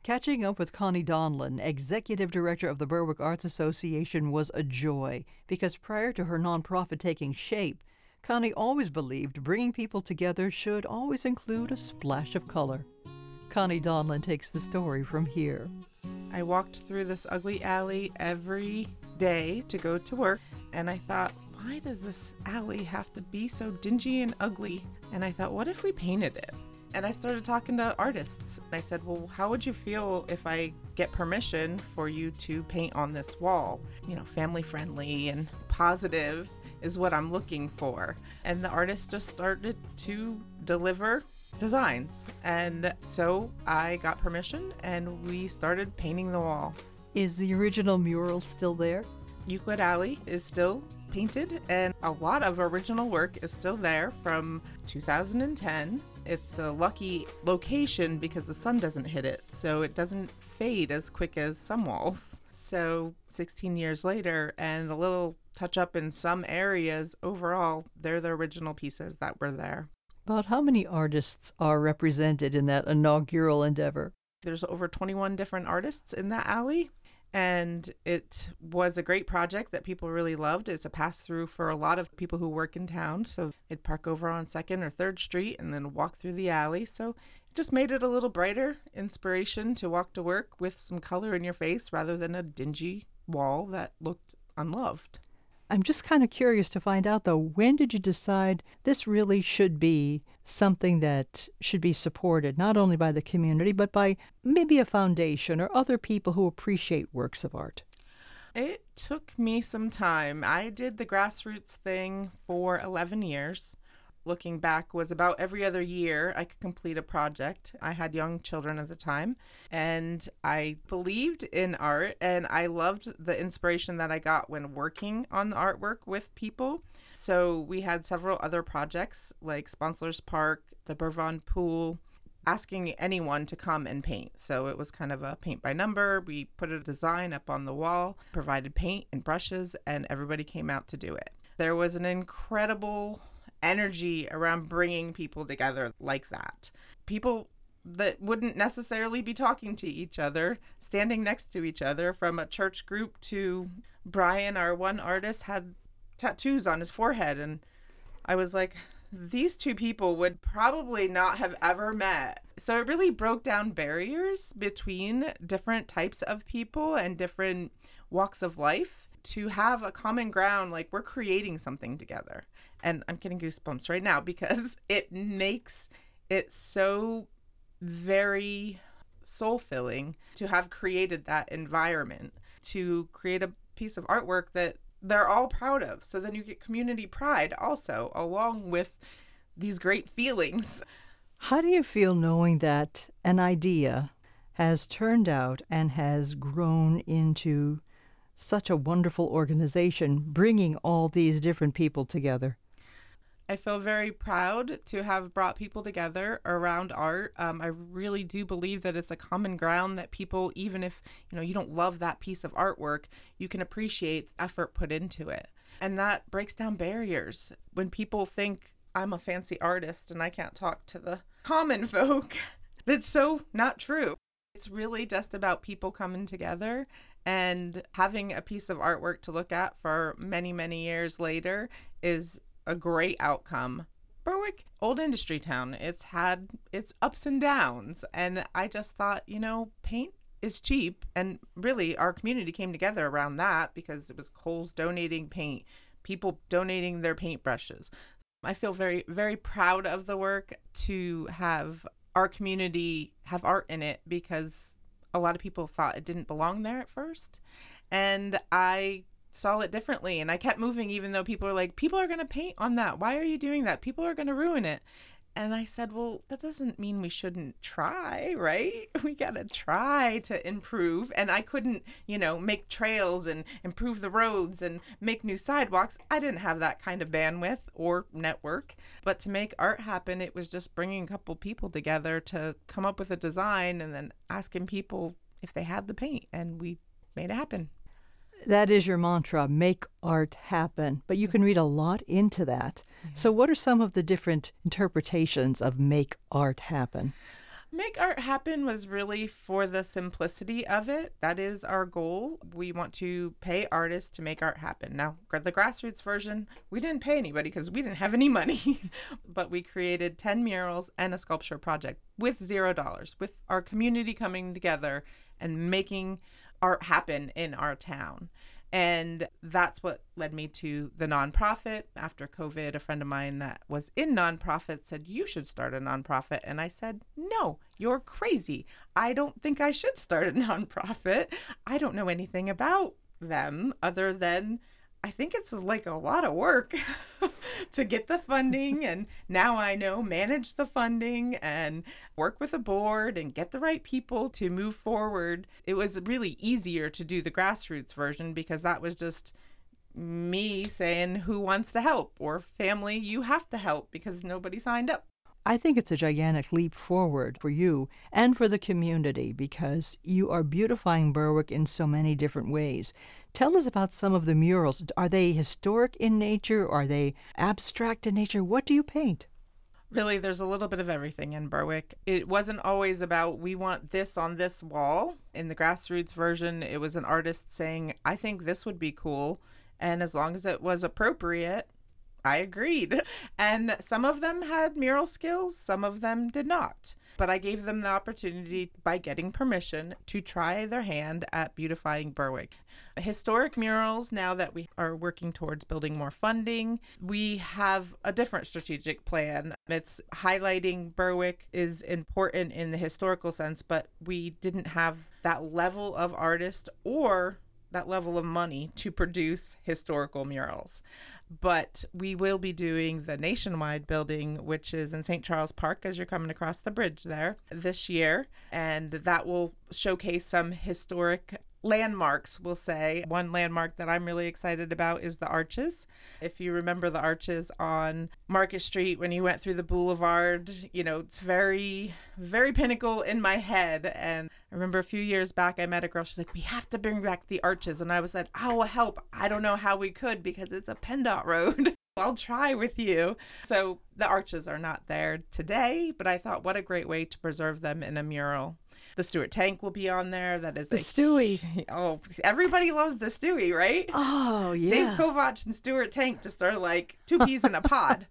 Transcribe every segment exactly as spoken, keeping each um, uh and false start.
Catching up with Connie Donlan, Executive Director of the Berwick Arts Association, was a joy because prior to her nonprofit taking shape, Connie always believed bringing people together should always include a splash of color. Connie Donlan takes the story from here. I walked through this ugly alley every day to go to work, and I thought, why does this alley have to be so dingy and ugly? And I thought, what if we painted it? And I started talking to artists. I said, well, how would you feel if I get permission for you to paint on this wall? You know, family friendly and positive is what I'm looking for. And the artists just started to deliver designs. And so I got permission and we started painting the wall. Is the original mural still there? Euclid Alley is still painted, and a lot of original work is still there from two thousand ten. It's a lucky location because the sun doesn't hit it, so it doesn't fade as quick as some walls. So sixteen years later, and a little touch up in some areas, overall, they're the original pieces that were there. About how many artists are represented in that inaugural endeavor? There's over twenty-one different artists in that alley. And it was a great project that people really loved. It's a pass-through for a lot of people who work in town. So they'd park over on second or third Street and then walk through the alley. So it just made it a little brighter, inspiration to walk to work with some color in your face rather than a dingy wall that looked unloved. I'm just kind of curious to find out, though, when did you decide this really should be something that should be supported, not only by the community, but by maybe a foundation or other people who appreciate works of art? It took me some time. I did the grassroots thing for eleven years. Looking back, was about every other year I could complete a project. I had young children at the time, and I believed in art, and I loved the inspiration that I got when working on the artwork with people. So we had several other projects like Sponsors Park, the Burvon Pool, asking anyone to come and paint. So it was kind of a paint by number. We put a design up on the wall, provided paint and brushes, and everybody came out to do it. There was an incredible energy around bringing people together like that. People that wouldn't necessarily be talking to each other, standing next to each other, from a church group to Brian, our one artist, had tattoos on his forehead. And I was like, these two people would probably not have ever met. So it really broke down barriers between different types of people and different walks of life to have a common ground, like we're creating something together. And I'm getting goosebumps right now because it makes it so very soul-filling to have created that environment, to create a piece of artwork that they're all proud of. So then you get community pride also, along with these great feelings. How do you feel knowing that an idea has turned out and has grown into such a wonderful organization, bringing all these different people together? I feel very proud to have brought people together around art. Um, I really do believe that it's a common ground that people, even if you know you don't love that piece of artwork, you can appreciate the effort put into it. And that breaks down barriers. When people think I'm a fancy artist and I can't talk to the common folk, that's so not true. It's really just about people coming together and having a piece of artwork to look at for many, many years later is a great outcome. Berwick, old industry town, it's had its ups and downs. And I just thought, you know, paint is cheap. And really, our community came together around that because it was Kohl's donating paint, people donating their paintbrushes. I feel very, very proud of the work to have our community have art in it because a lot of people thought it didn't belong there at first. And I saw it differently, and I kept moving even though people were like, people are going to paint on that. Why are you doing that? People are going to ruin it. And I said, well, that doesn't mean we shouldn't try, right? We got to try to improve. And I couldn't, you know, make trails and improve the roads and make new sidewalks. I didn't have that kind of bandwidth or network. But to make art happen, it was just bringing a couple people together to come up with a design and then asking people if they had the paint. And we made it happen. That is your mantra, make art happen. But you can read a lot into that. Yeah. So what are some of the different interpretations of make art happen? Make Art Happen was really for the simplicity of it. That is our goal. We want to pay artists to make art happen. Now, the grassroots version, we didn't pay anybody because we didn't have any money, but we created ten murals and a sculpture project with zero dollars, with our community coming together and making art happen in our town. And that's what led me to the nonprofit. After COVID, a friend of mine that was in nonprofit said, you should start a nonprofit. And I said, no, you're crazy. I don't think I should start a nonprofit. I don't know anything about them other than I think it's like a lot of work to get the funding. And now I know manage the funding and work with a board and get the right people to move forward. It was really easier to do the grassroots version because that was just me saying who wants to help, or family, you have to help, because nobody signed up. I think it's a gigantic leap forward for you and for the community because you are beautifying Berwick in so many different ways. Tell us about some of the murals. Are they historic in nature? Are they abstract in nature? What do you paint? Really, there's a little bit of everything in Berwick. It wasn't always about, we want this on this wall. In the grassroots version, it was an artist saying, I think this would be cool. And as long as it was appropriate, I agreed. And some of them had mural skills, some of them did not. But I gave them the opportunity, by getting permission, to try their hand at beautifying Berwick. Historic murals, now that we are working towards building more funding, we have a different strategic plan. It's highlighting Berwick is important in the historical sense, but we didn't have that level of artist or that level of money to produce historical murals. But we will be doing the nationwide building, which is in Saint Charles Park as you're coming across the bridge there this year. And that will showcase some historic landmarks, we'll say. One landmark that I'm really excited about is the arches. If you remember the arches on Market Street when you went through the boulevard, you know, it's very, very pinnacle in my head. And I remember a few years back, I met a girl. She's like, we have to bring back the arches. And I was like, I will help. I don't know how we could because it's a PennDOT road. I'll try with you. So the arches are not there today, but I thought, what a great way to preserve them in a mural. The Stuart Tank will be on there. That is the a Stewie. Oh, everybody loves the Stewie, right? Oh, yeah. Dave Kovach and Stuart Tank just are like two peas in a pod.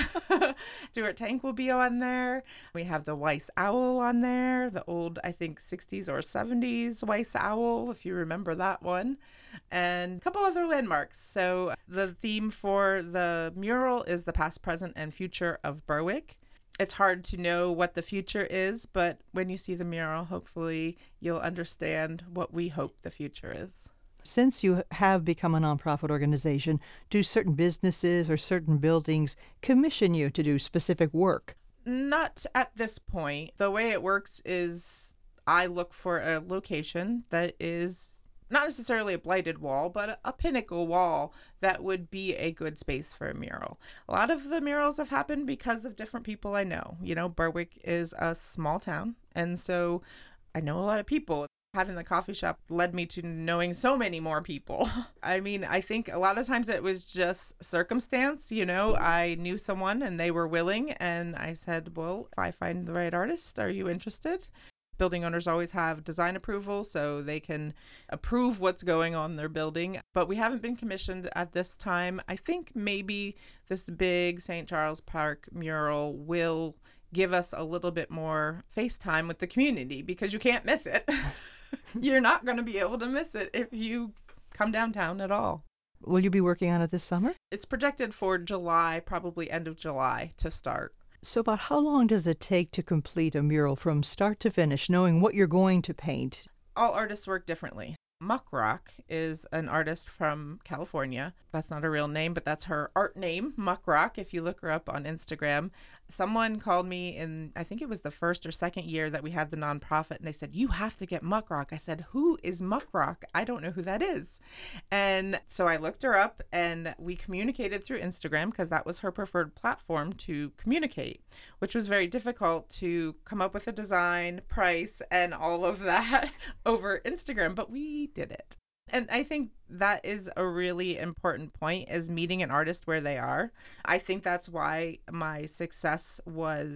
Stuart Tank will be on there. We have the Weiss Owl on there, the old, I think, sixties or seventies Weiss Owl, if you remember that one, and a couple other landmarks. So the theme for the mural is the past, present, and future of Berwick. It's hard to know what the future is, but when you see the mural, hopefully you'll understand what we hope the future is. Since you have become a nonprofit organization, do certain businesses or certain buildings commission you to do specific work? Not at this point. The way it works is I look for a location that is not necessarily a blighted wall, but a pinnacle wall that would be a good space for a mural. A lot of the murals have happened because of different people I know. You know, Berwick is a small town, and so I know a lot of people. Having the coffee shop led me to knowing so many more people. I mean, I think a lot of times it was just circumstance. You know, I knew someone and they were willing, and I said, well, if I find the right artist, are you interested? Building owners always have design approval, so they can approve what's going on in their building. But we haven't been commissioned at this time. I think maybe this big Saint Charles Park mural will give us a little bit more face time with the community, because you can't miss it. You're not going to be able to miss it if you come downtown at all. Will you be working on it this summer? It's projected for July, probably end of July, to start. So about how long does it take to complete a mural from start to finish, knowing what you're going to paint? All artists work differently. Muck Rock is an artist from California. That's not a real name, but that's her art name, Muck Rock, if you look her up on Instagram. Someone called me in, I think it was the first or second year that we had the nonprofit, and they said, you have to get Muck Rock. I said, who is Muck Rock? I don't know who that is. And so I looked her up, and we communicated through Instagram because that was her preferred platform to communicate, which was very difficult to come up with a design, price, and all of that over Instagram, but we did it. And I think that is a really important point, is meeting an artist where they are. I think that's why my success was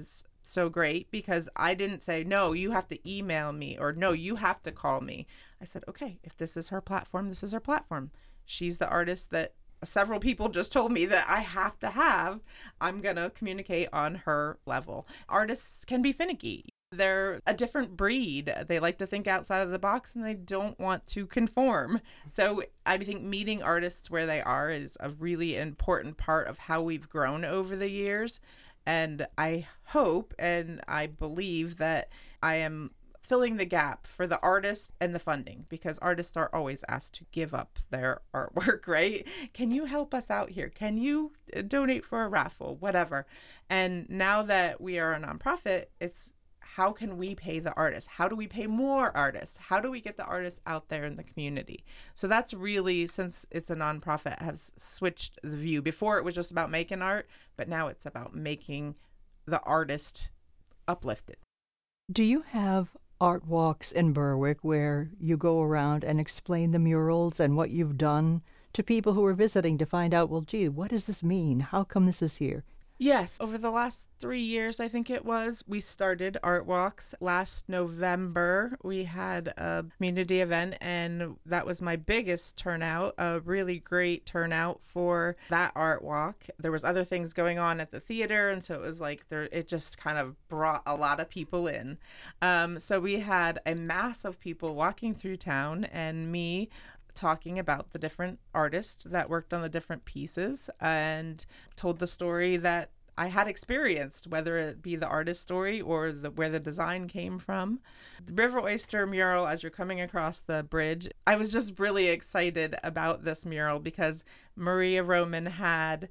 so great because I didn't say, no, you have to email me or no, you have to call me. I said, okay, if this is her platform, this is her platform. She's the artist that several people just told me that I have to have. I'm going to communicate on her level. Artists can be finicky. They're a different breed. They like to think outside of the box and they don't want to conform. So I think meeting artists where they are is a really important part of how we've grown over the years. And I hope and I believe that I am filling the gap for the artist and the funding, because artists are always asked to give up their artwork, right? Can you help us out here? Can you donate for a raffle? Whatever. And now that we are a nonprofit, it's how can we pay the artists? How do we pay more artists? How do we get the artists out there in the community? So that's really, since it's a nonprofit, has switched the view. Before it was just about making art, but now it's about making the artist uplifted. Do you have art walks in Berwick where you go around and explain the murals and what you've done to people who are visiting to find out, well, gee, what does this mean? How come this is here? Yes, over the last three years, I think it was, we started Art Walks. Last November, we had a community event, and that was my biggest turnout, a really great turnout for that Art Walk. There was other things going on at the theater, and so it was like there. It just kind of brought a lot of people in. Um, so we had a mass of people walking through town, and me talking about the different artists that worked on the different pieces and told the story that I had experienced, whether it be the artist story or the, where the design came from. The River Oyster mural, as you're coming across the bridge, I was just really excited about this mural because Maria Roman had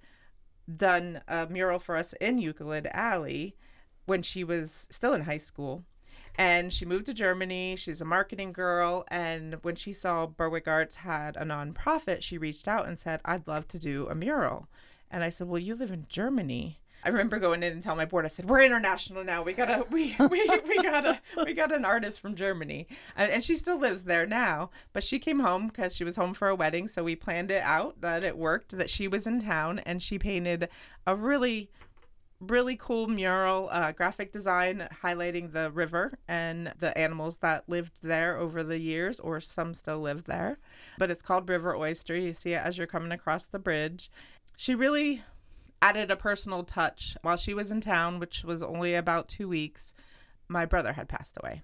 done a mural for us in Euclid Alley when she was still in high school. And she moved to Germany. She's a marketing girl. And when she saw Berwick Arts had a nonprofit, she reached out and said, I'd love to do a mural. And I said, well, you live in Germany. I remember going in and telling my board, I said, we're international now. We gotta, we, we, we gotta, we got an artist from Germany. And, and she still lives there now, but she came home because she was home for a wedding. So we planned it out that it worked, that she was in town, and she painted a really really cool mural, uh, graphic design highlighting the river and the animals that lived there over the years, or some still live there. But it's called River Oyster. You see it as you're coming across the bridge. She really added a personal touch. While she was in town, which was only about two weeks, my brother had passed away.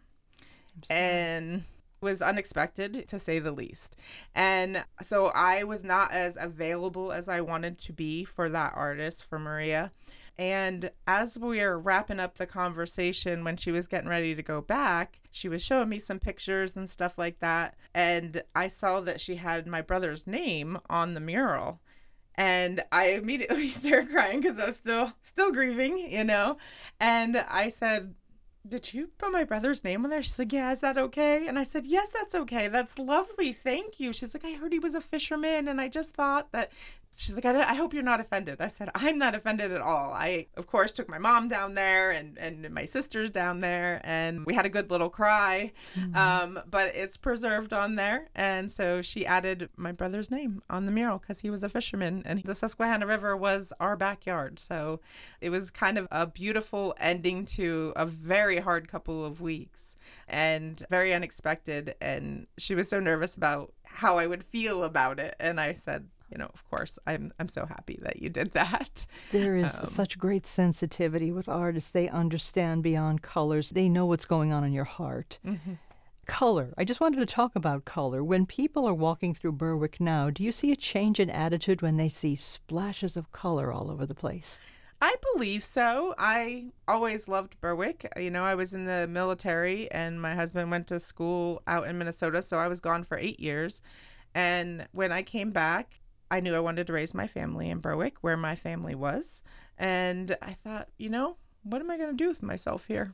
And was unexpected, to say the least. And so I was not as available as I wanted to be for that artist, for Maria. And as we were wrapping up the conversation, when she was getting ready to go back, she was showing me some pictures and stuff like that. And I saw that she had my brother's name on the mural. And I immediately started crying because I was still still grieving, you know. And I said, did you put my brother's name on there? She's like, yeah, is that okay? And I said, yes, that's okay. That's lovely. Thank you. She's like, I heard he was a fisherman, and I just thought that. She's like, I, I hope you're not offended. I said, I'm not offended at all. I, of course, took my mom down there and, and my sisters down there, and we had a good little cry. Mm-hmm. Um, but it's preserved on there. And so she added my brother's name on the mural because he was a fisherman, and the Susquehanna River was our backyard. So it was kind of a beautiful ending to a very hard couple of weeks and very unexpected. And she was so nervous about how I would feel about it. And I said, you know, of course, I'm I'm so happy that you did that. There is um, such great sensitivity with artists. They understand beyond colors. They know what's going on in your heart. Mm-hmm. Color. I just wanted to talk about color. When people are walking through Berwick now, do you see a change in attitude when they see splashes of color all over the place? I believe so. I always loved Berwick. You know, I was in the military, and my husband went to school out in Minnesota, so I was gone for eight years. And when I came back, I knew I wanted to raise my family in Berwick, where my family was. And I thought, you know, what am I going to do with myself here?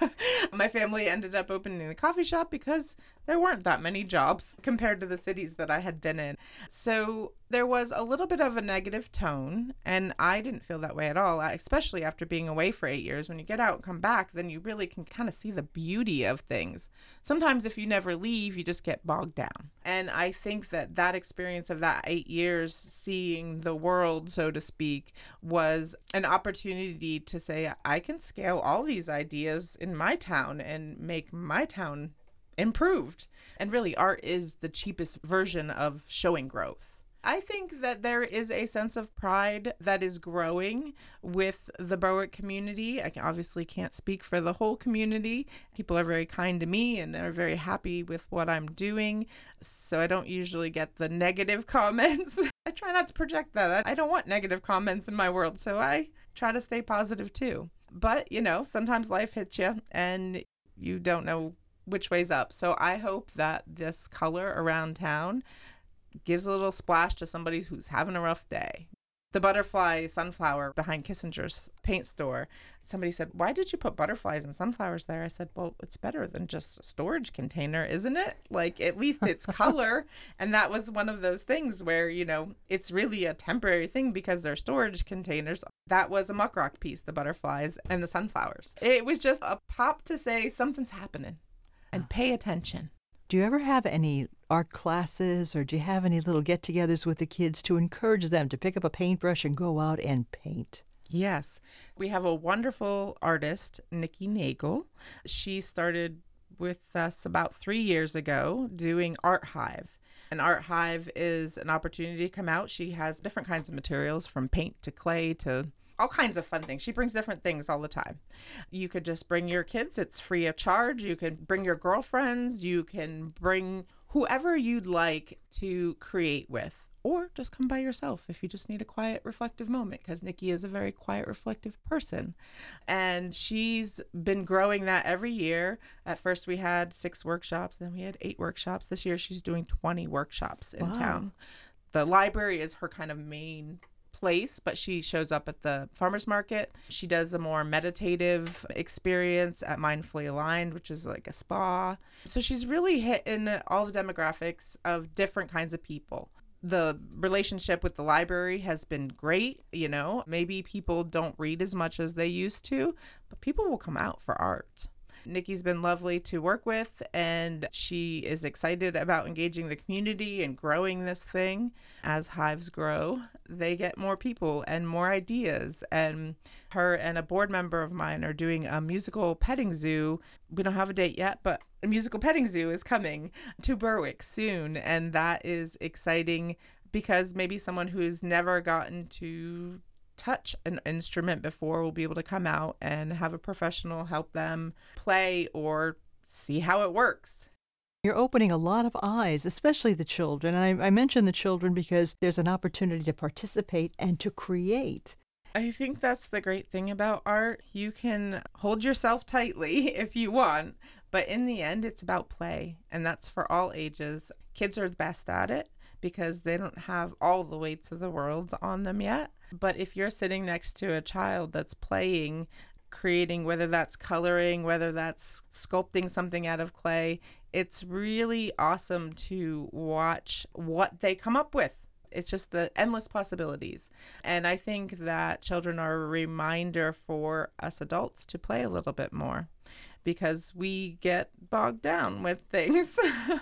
My family ended up opening the coffee shop because there weren't that many jobs compared to the cities that I had been in. So there was a little bit of a negative tone, and I didn't feel that way at all, especially after being away for eight years. When you get out and come back, then you really can kind of see the beauty of things. Sometimes if you never leave, you just get bogged down. And I think that that experience of that eight years, seeing the world, so to speak, was an opportunity to say, I can scale all these ideas in my town and make my town improved. And really, art is the cheapest version of showing growth. I think that there is a sense of pride that is growing with the Berwick community. I obviously can't speak for the whole community. People are very kind to me and are very happy with what I'm doing. So I don't usually get the negative comments. I try not to project that. I don't want negative comments in my world, so I try to stay positive too. But, you know, sometimes life hits you and you don't know which way's up. So I hope that this color around town gives a little splash to somebody who's having a rough day. The butterfly sunflower behind Kissinger's paint store, somebody said, why did you put butterflies and sunflowers there? I said, well, it's better than just a storage container, isn't it? Like, at least it's color. And that was one of those things where, you know, it's really a temporary thing because they're storage containers. That was a muck rock piece, the butterflies and the sunflowers. It was just a pop to say something's happening and pay attention. Do you ever have any art classes, or do you have any little get-togethers with the kids to encourage them to pick up a paintbrush and go out and paint? Yes. We have a wonderful artist, Nikki Nagel. She started with us about three years ago doing Art Hive. An Art Hive is an opportunity to come out. She has different kinds of materials, from paint to clay to all kinds of fun things. She brings different things all the time. You could just bring your kids. It's free of charge. You can bring your girlfriends. You can bring whoever you'd like to create with, or just come by yourself if you just need a quiet, reflective moment, because Nikki is a very quiet, reflective person. And she's been growing that every year. At first we had six workshops, then we had eight workshops. This year she's doing twenty workshops in Wow. town. The library is her kind of main place, but she shows up at the farmers market. She does a more meditative experience at Mindfully Aligned, which is like a spa. So she's really hitting all the demographics of different kinds of people. The relationship with the library has been great. You know, maybe people don't read as much as they used to, but people will come out for art. Nikki's been lovely to work with, and she is excited about engaging the community and growing this thing. As hives grow, they get more people and more ideas. And her and a board member of mine are doing a musical petting zoo. We don't have a date yet, but a musical petting zoo is coming to Berwick soon. And that is exciting because maybe someone who's never gotten to touch an instrument before will be able to come out and have a professional help them play or see how it works. You're opening a lot of eyes, especially the children. And I, I mention the children because there's an opportunity to participate and to create. I think that's the great thing about art. You can hold yourself tightly if you want, but in the end, it's about play, and that's for all ages. Kids are the best at it because they don't have all the weights of the world on them yet. But if you're sitting next to a child that's playing, creating, whether that's coloring, whether that's sculpting something out of clay, it's really awesome to watch what they come up with. It's just the endless possibilities. And I think that children are a reminder for us adults to play a little bit more, because we get bogged down with things.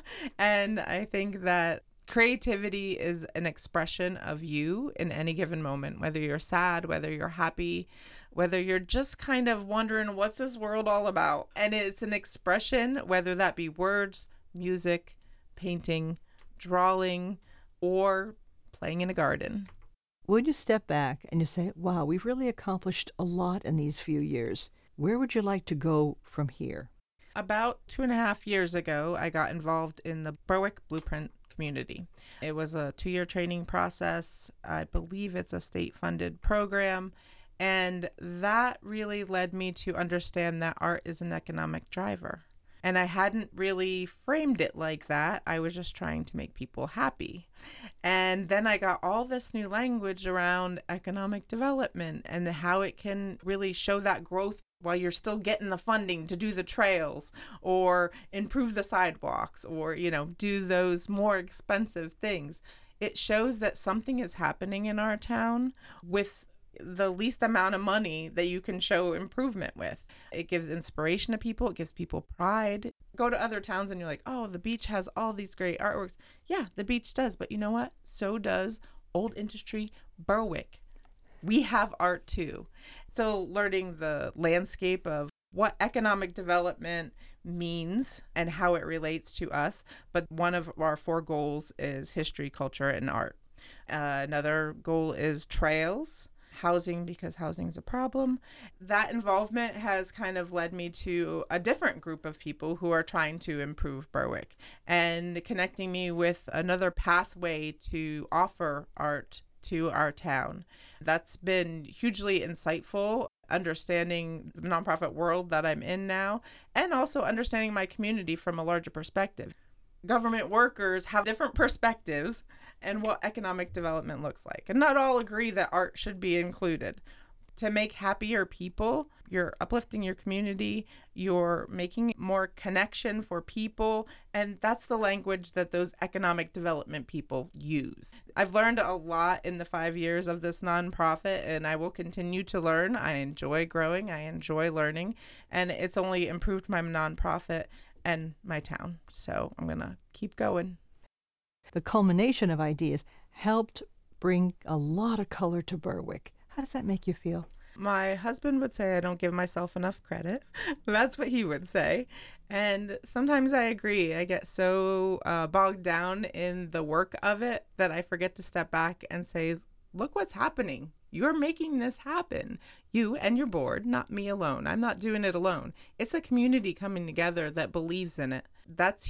And I think that creativity is an expression of you in any given moment, whether you're sad, whether you're happy, whether you're just kind of wondering, what's this world all about? And it's an expression, whether that be words, music, painting, drawing, or playing in a garden. When you step back and you say, wow, we've really accomplished a lot in these few years, where would you like to go from here? About two and a half years ago, I got involved in the Berwick Blueprint community. It was a two-year training process. I believe it's a state-funded program. And that really led me to understand that art is an economic driver. And I hadn't really framed it like that. I was just trying to make people happy. And then I got all this new language around economic development and how it can really show that growth while you're still getting the funding to do the trails or improve the sidewalks or, you know, do those more expensive things. It shows that something is happening in our town with the least amount of money that you can show improvement with. It gives inspiration to people. It gives people pride. Go to other towns and you're like, oh, the beach has all these great artworks. Yeah, the beach does. But you know what? So does Old Industry, Berwick. We have art too. Still learning the landscape of what economic development means and how it relates to us. But one of our four goals is history, culture, and art. Uh, another goal is trails. Housing, because housing is a problem. That involvement has kind of led me to a different group of people who are trying to improve Berwick and connecting me with another pathway to offer art to our town. That's been hugely insightful, understanding the nonprofit world that I'm in now, and also understanding my community from a larger perspective. Government workers have different perspectives and what economic development looks like. And not all agree that art should be included. To make happier people, you're uplifting your community, you're making more connection for people, and that's the language that those economic development people use. I've learned a lot in the five years of this nonprofit, and I will continue to learn. I enjoy growing, I enjoy learning, and it's only improved my nonprofit and my town. So I'm going to keep going. The culmination of ideas helped bring a lot of color to Berwick. How does that make you feel? My husband would say I don't give myself enough credit. That's what he would say. And sometimes I agree. I get so uh, bogged down in the work of it that I forget to step back and say, look what's happening. You're making this happen. You and your board, not me alone. I'm not doing it alone. It's a community coming together that believes in it. That's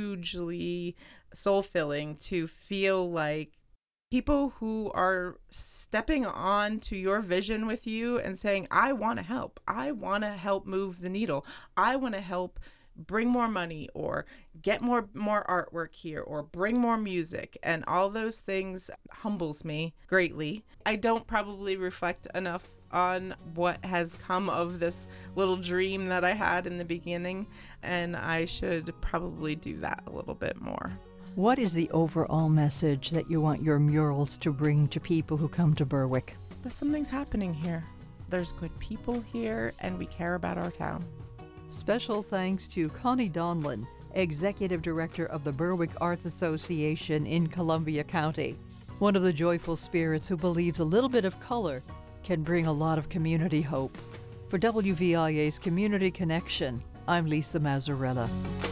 hugely soul-filling to feel like people who are stepping on to your vision with you and saying, I want to help. I want to help move the needle. I want to help bring more money or get more more artwork here or bring more music, and all those things humbles me greatly. I don't probably reflect enough on what has come of this little dream that I had in the beginning, and I should probably do that a little bit more. What is the overall message that you want your murals to bring to people who come to Berwick? That something's happening here. There's good people here, and we care about our town. Special thanks to Connie Donlin, Executive Director of the Berwick Arts Association in Columbia County. One of the joyful spirits who believes a little bit of color can bring a lot of community hope. For W V I A's Community Connection, I'm Lisa Mazzarella.